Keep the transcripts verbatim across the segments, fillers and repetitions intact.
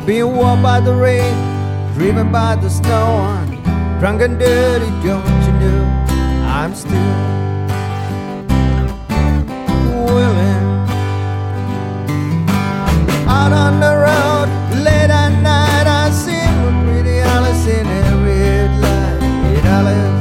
I've been warmed by the rain, driven by the snow, drunk and dirty, don't you know? I'm still willing. Out on the road, late at night, I see my pretty Alice in every headlight. Hey, Alice,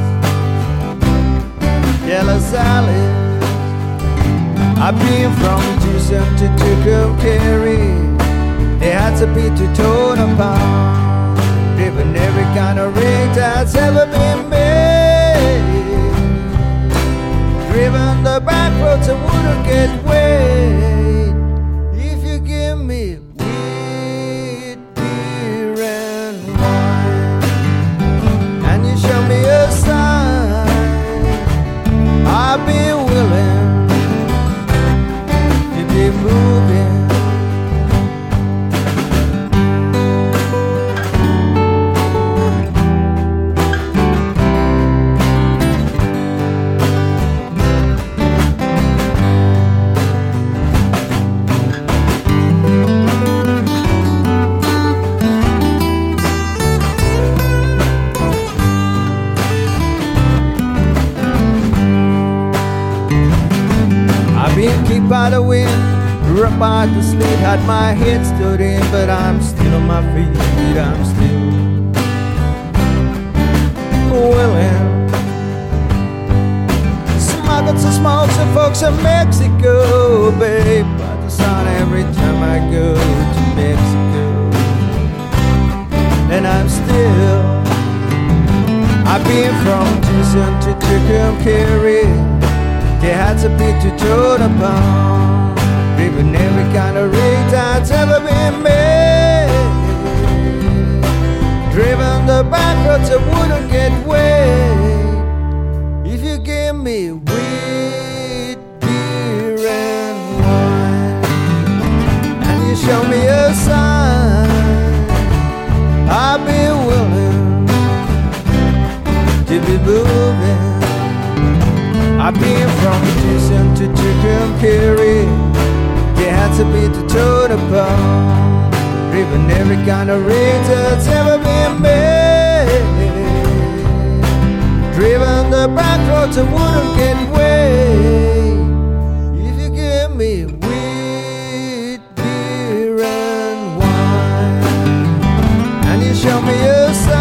jealous Alice. I've been from Tucson to Tucumcari. They had to be two-tone apart, driven every kind of rig that's ever been made, driven the back roads that wouldn't get wet. If you give me wheat, beer and wine, and you show me a sign, I'll be willing to be moving. Been kicked by the wind, roughed by the sleet, had my head stood in, but I'm still on my feet, I'm still willing. Smuggled some smokes and folks in Mexico, babe, by the sun every time I go to Mexico. And I'm still, I've been from Tucson to Tucumcari. They had to be two-tone apart, driven every kind of rig that's ever been made, driven the back roads that wouldn't get wet. If you give me wheat, beer and wine, and you show me a sign, I'll be willing to be moving. I've been from Tucson to Tucumcari. They had to be two-tone apart, driven every kind of rig that's ever been made, driven the back roads that wouldn't get wet. If you give me wheat, beer and wine, and you show me a sign,